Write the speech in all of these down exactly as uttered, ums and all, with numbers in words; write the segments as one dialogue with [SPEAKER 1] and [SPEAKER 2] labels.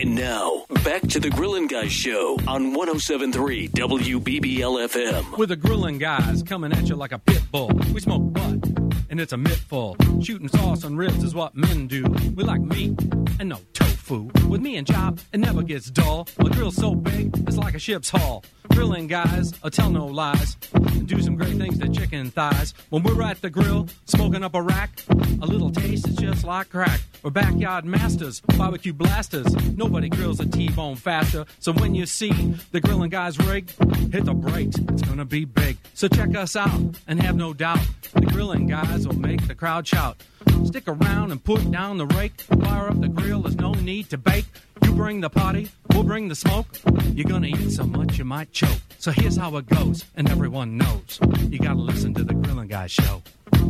[SPEAKER 1] And now, back to the Grillin' Guys Show on one oh seven point three W B B L F M.
[SPEAKER 2] With the Grillin' Guys coming at you like a pit bull. We smoke butt, and it's a mittful. Shooting sauce on ribs is what men do. We like meat and no tofu. With me and Job, it never gets dull. A grill's so big, it's like a ship's hull. Grilling guys, I tell no lies, and do some great things to chicken thighs. When we're at the grill, smoking up a rack, a little taste is just like crack. We're backyard masters, barbecue blasters. Nobody grills a T-bone faster. So when you see the Grilling Guys rig, hit the brakes, it's gonna be big. So check us out, and have no doubt, the Grilling Guys will make the crowd shout. Stick around and put down the rake. Fire up the grill, there's no need to bake. You bring the party, we'll bring the smoke. You're gonna eat so much you might choke. So here's how it goes, and everyone knows. You gotta listen to the Grilling Guys Show.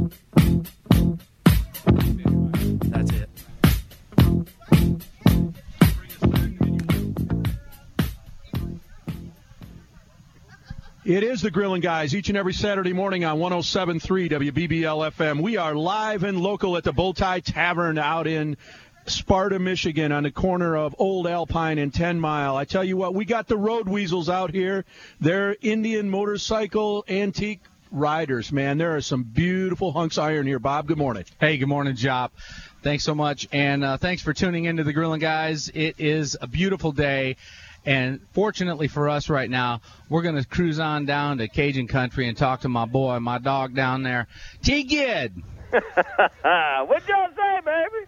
[SPEAKER 2] That's it.
[SPEAKER 3] It is the Grillin' Guys each and every Saturday morning on one oh seven point three W B B L F M. We are live and local at the Bowtie Tavern out in Sparta, Michigan, on the corner of Old Alpine and ten mile. I tell you what, we got the Road Weasels out here. They're Indian motorcycle antique riders, man. There are some beautiful hunks of iron here. Bob, good morning.
[SPEAKER 4] Hey, good morning, Jop. Thanks so much, and uh, thanks for tuning into the Grillin' Guys. It is a beautiful day. And fortunately for us right now, we're going to cruise on down to Cajun country and talk to my boy, my dog down there, T-Gid.
[SPEAKER 5] What y'all say,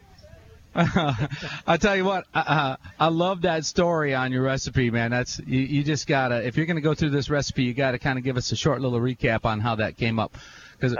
[SPEAKER 5] baby?
[SPEAKER 4] I tell you what, uh, I love that story on your recipe, man. That's you, you just got to, if you're going to go through this recipe, you got to kind of give us a short little recap on how that came up. Because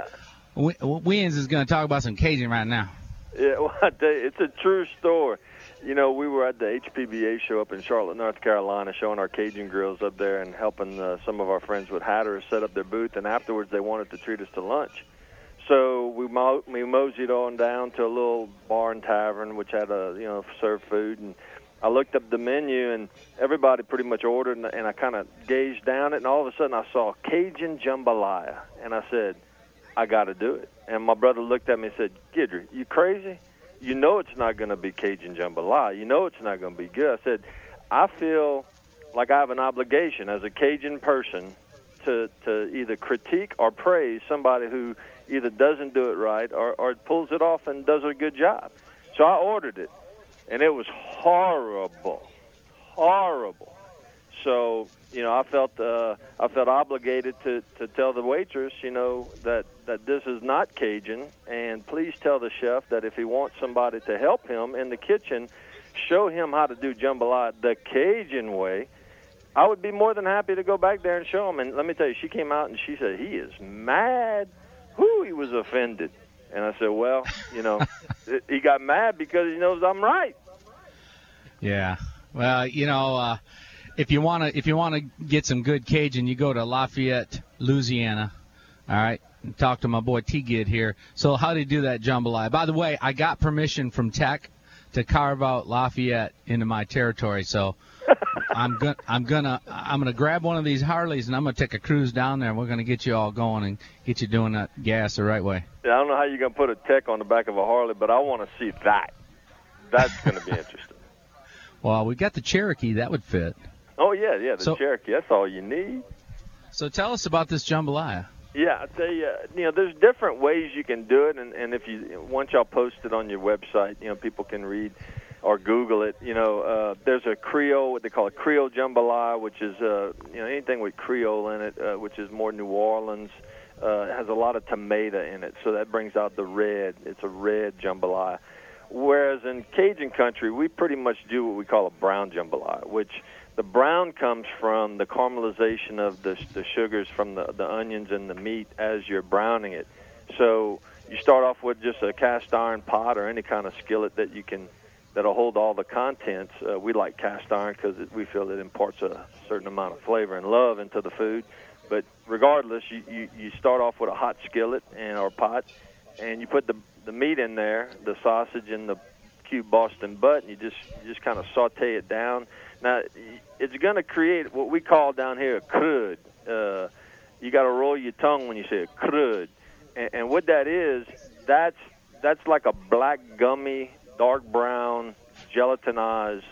[SPEAKER 4] Weans is going to talk about some Cajun right now.
[SPEAKER 5] Yeah, well, I tell you, it's a true story. You know, we were at the H P B A show up in Charlotte, North Carolina, showing our Cajun grills up there and helping uh, some of our friends with Hatteras set up their booth. And afterwards, they wanted to treat us to lunch. So we mo- we moseyed on down to a little bar and tavern, which had a you know served food. And I looked up the menu, and everybody pretty much ordered. And, and I kind of gazed down it, and all of a sudden, I saw Cajun jambalaya, and I said, I got to do it. And my brother looked at me and said, Gidry, you crazy? You know it's not going to be Cajun jambalaya. You know it's not going to be good. I said, I feel like I have an obligation as a Cajun person to, to either critique or praise somebody who either doesn't do it right or, or pulls it off and does a good job. So I ordered it, and it was horrible, horrible. So, you know, I felt uh, I felt obligated to, to tell the waitress, you know, that, that this is not Cajun, and please tell the chef that if he wants somebody to help him in the kitchen, show him how to do jambalaya the Cajun way. I would be more than happy to go back there and show him. And let me tell you, she came out and she said, he is mad. Whoo, he was offended. And I said, well, you know, he got mad because he knows I'm right.
[SPEAKER 4] Yeah. Well, you know, uh, if you want to if you want to get some good Cajun, you go to Lafayette, Louisiana. All right. And talk to my boy T-Gid here. So how do you do that jambalaya? By the way, I got permission from Tech to carve out Lafayette into my territory. So I'm going I'm gonna I'm gonna grab one of these Harleys and I'm gonna take a cruise down there and we're gonna get you all going and get you doing that gas the right way.
[SPEAKER 5] Yeah, I don't know how you're gonna put a Tech on the back of a Harley, but I want to see that. That's gonna be interesting.
[SPEAKER 4] Well, we got the Cherokee, that would fit.
[SPEAKER 5] Oh yeah, yeah, the
[SPEAKER 4] so,
[SPEAKER 5] Cherokee. That's all you need.
[SPEAKER 4] So tell us about this jambalaya.
[SPEAKER 5] Yeah, I tell you, you know, there's different ways you can do it, and, and if you once y'all post it on your website, you know, people can read or Google it. You know, uh, there's a Creole, what they call a Creole jambalaya, which is uh, you know anything with Creole in it, uh, which is more New Orleans. Uh, it has a lot of tomato in it, so that brings out the red. It's a red jambalaya. Whereas in Cajun country, we pretty much do what we call a brown jambalaya, which the brown comes from the caramelization of the, the sugars from the, the onions and the meat as you're browning it. So you start off with just a cast iron pot or any kind of skillet that you can that'll hold all the contents. Uh, we like cast iron because we feel it imparts a certain amount of flavor and love into the food. But regardless, you, you, you start off with a hot skillet and or pot, and you put the the meat in there, the sausage and the cube Boston butt, and you just you just kind of saute it down. Now, it's going to create what we call down here a crud. Uh, you got to roll your tongue when you say a crud. And, and what that is, that's that's like a black, gummy, dark brown, gelatinized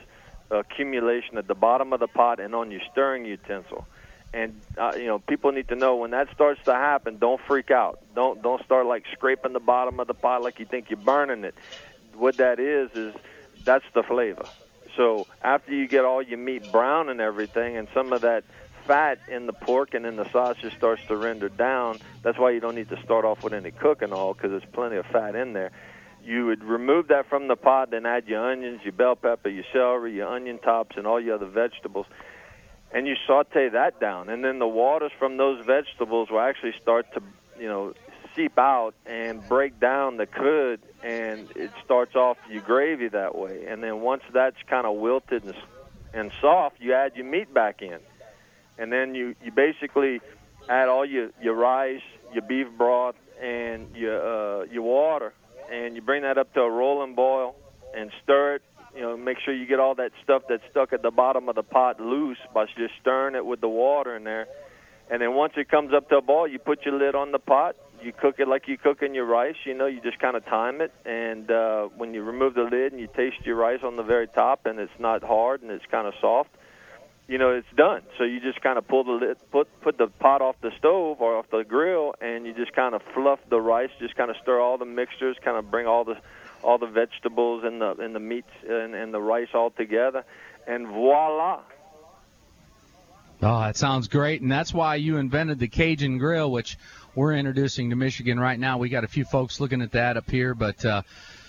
[SPEAKER 5] accumulation at the bottom of the pot and on your stirring utensil. And uh, you know, people need to know when that starts to happen, don't freak out. Don't don't start like scraping the bottom of the pot like you think you're burning it. What that is is that's the flavor. So after you get all your meat brown and everything, and some of that fat in the pork and in the sausage starts to render down, that's why you don't need to start off with any cooking oil, because there's plenty of fat in there. You would remove that from the pot, then add your onions, your bell pepper, your celery, your onion tops, and all your other vegetables. And you saute that down, and then the waters from those vegetables will actually start to, you know, seep out and break down the curd, and it starts off your gravy that way. And then once that's kind of wilted and, and soft, you add your meat back in. And then you, you basically add all your, your rice, your beef broth, and your uh, your water, and you bring that up to a rolling boil and stir it. You know, make sure you get all that stuff that's stuck at the bottom of the pot loose by just stirring it with the water in there. And then once it comes up to a boil, you put your lid on the pot. You cook it like you cooking your rice. You know, you just kind of time it. And uh, when you remove the lid and you taste your rice on the very top, and it's not hard and it's kind of soft, you know, it's done. So you just kind of pull the lid, put put the pot off the stove or off the grill, and you just kind of fluff the rice. Just kind of stir all the mixtures, kind of bring all the all the vegetables and the and the meats and, and the rice all together, and voila.
[SPEAKER 4] Oh, that sounds great, and that's why you invented the Cajun Grill, which we're introducing to Michigan right now. We got a few folks looking at that up here, but uh,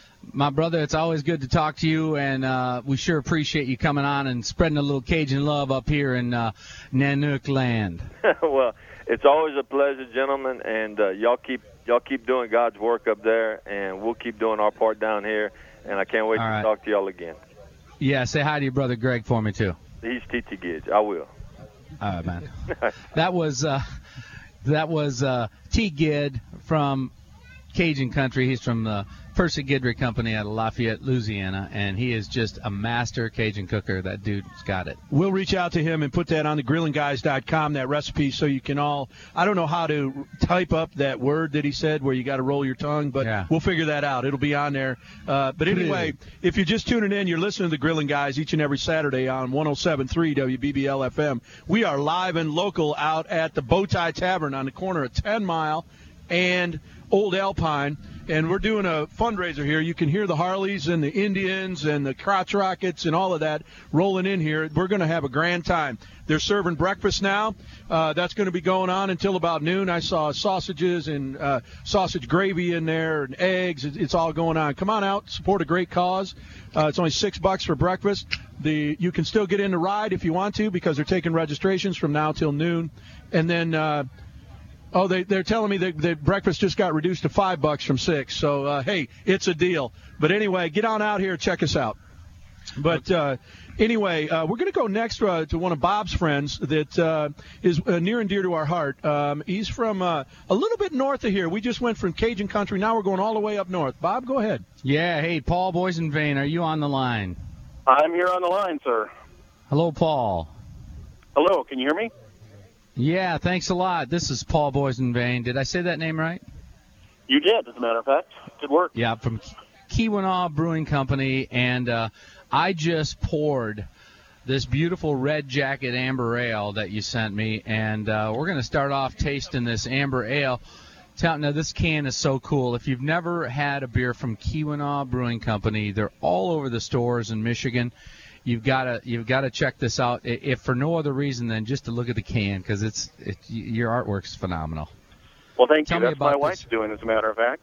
[SPEAKER 4] my brother, it's always good to talk to you, and uh, we sure appreciate you coming on and spreading a little Cajun love up here in uh, Nanook land.
[SPEAKER 5] Well, it's always a pleasure, gentlemen, and uh, y'all keep y'all keep doing God's work up there, and we'll keep doing our part down here, and I can't wait
[SPEAKER 4] All
[SPEAKER 5] to
[SPEAKER 4] right.
[SPEAKER 5] talk to y'all again.
[SPEAKER 4] Yeah, say hi to your brother Greg for me, too.
[SPEAKER 5] He's T T Gidge. I will.
[SPEAKER 4] All right, man. That was uh, that was uh, T. Gid from Cajun Country. He's from the Percy Gidry Company out of Lafayette, Louisiana, and he is just a master Cajun cooker. That dude's got it.
[SPEAKER 3] We'll reach out to him and put that on the grilling guys dot com, that recipe, so you can all – I don't know how to type up that word that he said where you got to roll your tongue, but
[SPEAKER 4] yeah.
[SPEAKER 3] We'll figure that out. It'll be on there. Uh, but anyway, if you're just tuning in, you're listening to the Grilling Guys each and every Saturday on one oh seven point three W B B L F M. We are live and local out at the Bowtie Tavern on the corner of ten mile and Old Alpine, and we're doing a fundraiser here. You can hear the Harleys and the Indians and the crotch rockets and all of that rolling in here. We're going to have a grand time. They're serving breakfast now. Uh, that's going to be going on until about noon. I saw sausages and uh, sausage gravy in there and eggs. It's all going on. Come on out, support a great cause. Uh, it's only six bucks for breakfast. The you can still get in the ride if you want to, because they're taking registrations from now till noon. And then uh, Oh, they, they're telling me that, that breakfast just got reduced to five bucks from six. So, uh, hey, it's a deal. But anyway, get on out here. Check us out. But uh, anyway, uh, we're going to go next uh, to one of Bob's friends that uh, is uh, near and dear to our heart. Um, he's from uh, a little bit north of here. We just went from Cajun Country. Now we're going all the way up north. Bob, go ahead.
[SPEAKER 4] Yeah, hey, Paul Boysenvein, are you on the line?
[SPEAKER 6] I'm here on the line, sir.
[SPEAKER 4] Hello, Paul.
[SPEAKER 6] Hello, can you hear me?
[SPEAKER 4] Yeah, thanks a lot. This is Paul Boysenvein. Did I say that name right?
[SPEAKER 6] You did, as a matter of fact. Good work.
[SPEAKER 4] Yeah, from Keweenaw Brewing Company, and uh, I just poured this beautiful Red Jacket Amber Ale that you sent me, and uh, we're going to start off tasting this Amber Ale. Tell, now, this can is so cool. If you've never had a beer from Keweenaw Brewing Company, they're all over the stores in Michigan. You've got to you've got to check this out, if for no other reason than just to look at the can, because it's it, your artwork's phenomenal.
[SPEAKER 6] Well, thank
[SPEAKER 4] tell
[SPEAKER 6] you.
[SPEAKER 4] Me
[SPEAKER 6] That's
[SPEAKER 4] about
[SPEAKER 6] my
[SPEAKER 4] this.
[SPEAKER 6] wife's doing, as a matter of fact.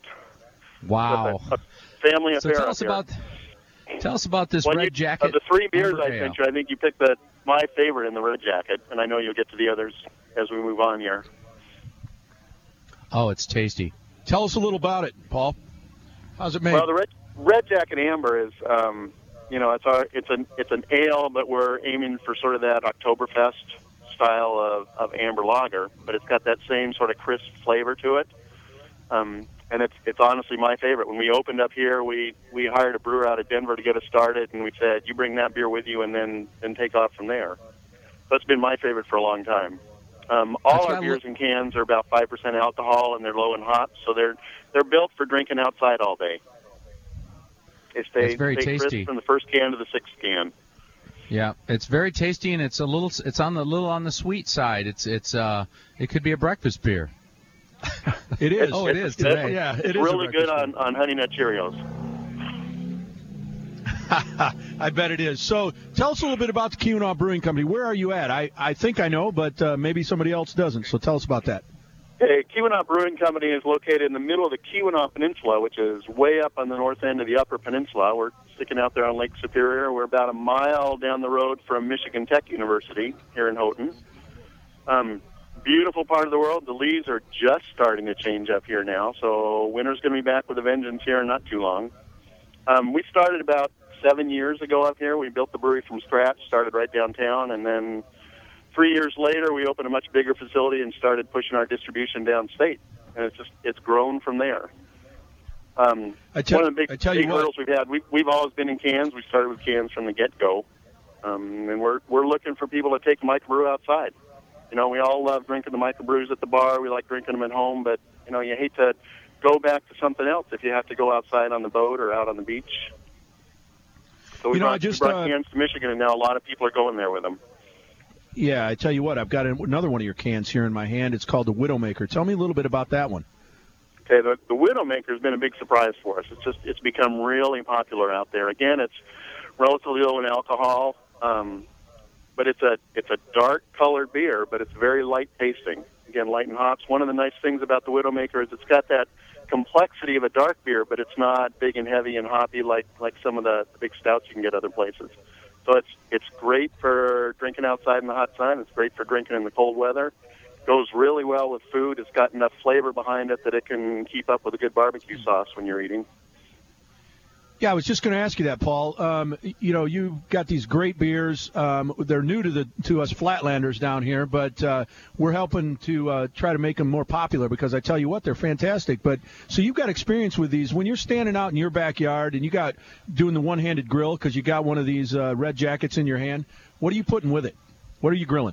[SPEAKER 4] Wow.
[SPEAKER 6] A, a family
[SPEAKER 4] so
[SPEAKER 6] affair.
[SPEAKER 4] tell us
[SPEAKER 6] here.
[SPEAKER 4] about tell us about this
[SPEAKER 6] well,
[SPEAKER 4] Red
[SPEAKER 6] you,
[SPEAKER 4] Jacket.
[SPEAKER 6] Of the three beers
[SPEAKER 4] Amber
[SPEAKER 6] I
[SPEAKER 4] Ale.
[SPEAKER 6] sent you, I think you picked the my favorite in the Red Jacket, and I know you'll get to the others as we move on here.
[SPEAKER 4] Oh, it's tasty.
[SPEAKER 3] Tell us a little about it, Paul. How's it made?
[SPEAKER 6] Well, the Red, Red Jacket Amber is, um, you know, it's our, it's an it's an ale, but we're aiming for sort of that Oktoberfest style of, of amber lager, but it's got that same sort of crisp flavor to it. Um, and it's it's honestly my favorite. When we opened up here, we, we hired a brewer out of Denver to get us started, and we said, you bring that beer with you and then, then take off from there. So it's been my favorite for a long time. Um, all
[SPEAKER 4] That's
[SPEAKER 6] our
[SPEAKER 4] why
[SPEAKER 6] beers
[SPEAKER 4] we-
[SPEAKER 6] and cans are about five percent alcohol, and they're low in hops, so they're they're built for drinking outside all day. They stay,
[SPEAKER 4] That's very
[SPEAKER 6] stay
[SPEAKER 4] tasty.
[SPEAKER 6] crisp from the first can to the sixth can.
[SPEAKER 4] Yeah, it's very tasty, and it's a little it's on the little on the sweet side. It's it's uh it could be a breakfast beer.
[SPEAKER 3] It is.
[SPEAKER 4] Oh, it is
[SPEAKER 3] It's,
[SPEAKER 4] today.
[SPEAKER 3] yeah, it is
[SPEAKER 6] really
[SPEAKER 3] a
[SPEAKER 6] good
[SPEAKER 3] breakfast
[SPEAKER 6] on, on Honey Nut Cheerios.
[SPEAKER 3] beer. I bet it is. So tell us a little bit about the Keweenaw Brewing Company. Where are you at? I, I think I know, but uh, maybe somebody else doesn't. So tell us about that.
[SPEAKER 6] Hey, Keweenaw Brewing Company is located in the middle of the Keweenaw Peninsula, which is way up on the north end of the Upper Peninsula. We're sticking out there on Lake Superior. We're about a mile down the road from Michigan Tech University here in Houghton. Um, beautiful part of the world. The leaves are just starting to change up here now, so winter's going to be back with a vengeance here in not too long. Um, we started about seven years ago up here. We built the brewery from scratch, started right downtown, and then three years later, we opened a much bigger facility and started pushing our distribution downstate, and it's just it's grown from there. Um,
[SPEAKER 3] I tell,
[SPEAKER 6] one of the big,
[SPEAKER 3] I tell
[SPEAKER 6] big
[SPEAKER 3] you what,
[SPEAKER 6] hurdles we've had, we, we've always been in cans. We started with cans from the get-go, um, and we're we're looking for people to take microbrew outside. You know, we all love drinking the microbrews at the bar. We like drinking them at home, but you know, you hate to go back to something else if you have to go outside on the boat or out on the beach. So we
[SPEAKER 3] You know,
[SPEAKER 6] brought,
[SPEAKER 3] I just,
[SPEAKER 6] we brought
[SPEAKER 3] uh,
[SPEAKER 6] cans to Michigan, and now a lot of people are going there with them.
[SPEAKER 3] yeah, I tell you what, I've got another one of your cans here in my hand. It's called the Widowmaker. Tell me a little bit about that one.
[SPEAKER 6] Okay, the, the Widowmaker has been a big surprise for us. It's just it's become really popular out there. Again, it's relatively low in alcohol, um, but it's a it's a dark colored beer, but it's very light tasting. Again, light in hops. One of the nice things about the Widowmaker is it's got that complexity of a dark beer, but it's not big and heavy and hoppy like like some of the, the big stouts you can get other places. So it's it's great for drinking outside in the hot sun. It's great for drinking in the cold weather. Goes really well with food. It's got enough flavor behind it that it can keep up with a good barbecue sauce when you're eating.
[SPEAKER 3] Yeah, I was just going to ask you that, Paul. Um, you know, you've got these great beers. Um, they're new to the to us Flatlanders down here, but uh, we're helping to uh, try to make them more popular because I tell you what, they're fantastic. But so you've got experience with these. When you're standing out in your backyard and you got doing the one-handed grill because you got one of these uh, red jackets in your hand, what are you putting with it? What are you grilling?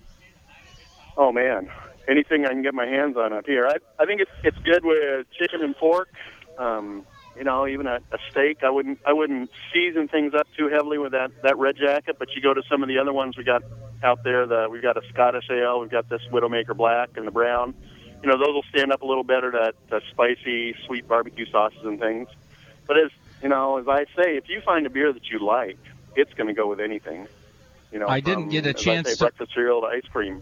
[SPEAKER 6] Oh, man. Anything I can get my hands on up here. I, I think it's it's good with chicken and pork. Um, you know, even a, a steak. I wouldn't I wouldn't season things up too heavily with that, that red jacket. But you go to some of the other ones we got out there. The we've got a Scottish ale. We've got this Widowmaker Black and the brown. You know, those will stand up a little better to, to spicy, sweet barbecue sauces and things. But as you know, as I say, if you find a beer that you like, it's going to go with anything. You know,
[SPEAKER 4] I didn't
[SPEAKER 6] from,
[SPEAKER 4] get a
[SPEAKER 6] as
[SPEAKER 4] chance
[SPEAKER 6] I say,
[SPEAKER 4] to-
[SPEAKER 6] breakfast cereal to ice cream.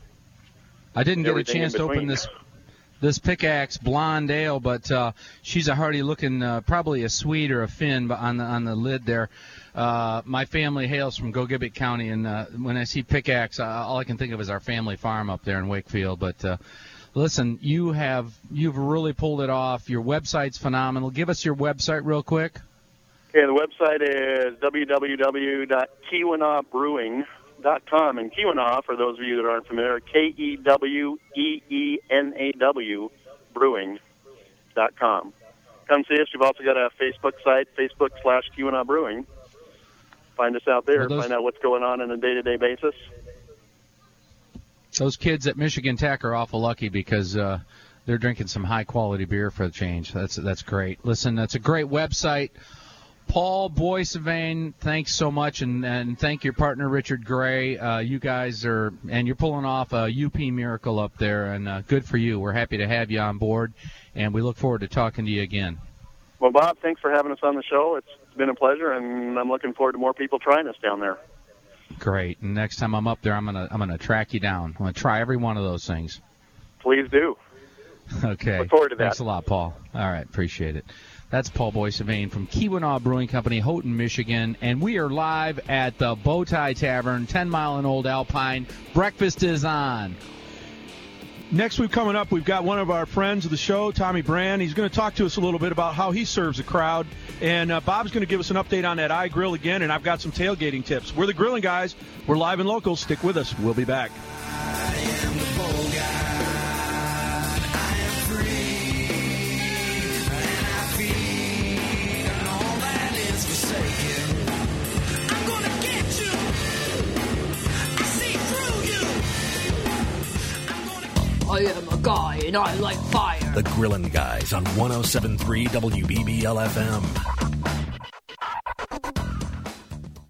[SPEAKER 4] I didn't get a
[SPEAKER 6] Everything in
[SPEAKER 4] chance to open
[SPEAKER 6] between.
[SPEAKER 4] this this Pickaxe Blonde Ale, but uh, she's a hearty looking, uh, probably a sweet or a fin on the on the lid there. Uh, my family hails from Gogebic County, and uh, when I see Pickaxe, uh, all I can think of is our family farm up there in Wakefield. But uh, listen, you have you've really pulled it off. Your website's phenomenal. Give us your website real quick.
[SPEAKER 6] Okay, the website is w w w dot keweenaw brewing dot com, and Keweenaw, for those of you that aren't familiar, K E W E E N A W, brewing dot com. Come see us. We've also got a Facebook site, Facebook slash Keweenaw Brewing. Find us out there,
[SPEAKER 4] Well, those-
[SPEAKER 6] find out what's going on on a day-to-day basis.
[SPEAKER 4] Those kids at Michigan Tech are awful lucky because uh, they're drinking some high-quality beer for the change. That's that's great. Listen, that's a great website. Paul Boissevain, thanks so much, and, and thank your partner Richard Gray. Uh, you guys are, and you're pulling off a U P miracle up there, and uh, good for you. We're happy to have you on board, and we look forward to talking to you again.
[SPEAKER 6] Well, Bob, thanks for having us on the show. It's, it's been a pleasure, and I'm looking forward to more people trying us down there.
[SPEAKER 4] Great. And next time I'm up there, I'm gonna I'm gonna track you down. I'm gonna try every one of those things.
[SPEAKER 6] Please do.
[SPEAKER 4] Okay.
[SPEAKER 6] Look forward to that.
[SPEAKER 4] Thanks a lot, Paul. All right, appreciate it. That's Paul Boissevain from Keweenaw Brewing Company, Houghton, Michigan, and we are live at the Bowtie Tavern, ten mile and Old Alpine. Breakfast is on.
[SPEAKER 3] Next week coming up, we've got one of our friends of the show, Tommy Brand. He's going to talk to us a little bit about how he serves a crowd. And uh, Bob's going to give us an update on that iGrill again, and I've got some tailgating tips. We're the Grilling Guys. We're live and local. Stick with us. We'll be back.
[SPEAKER 7] I am a guy and I like fire.
[SPEAKER 1] The Grillin' Guys on one oh seven point three W B B L F M.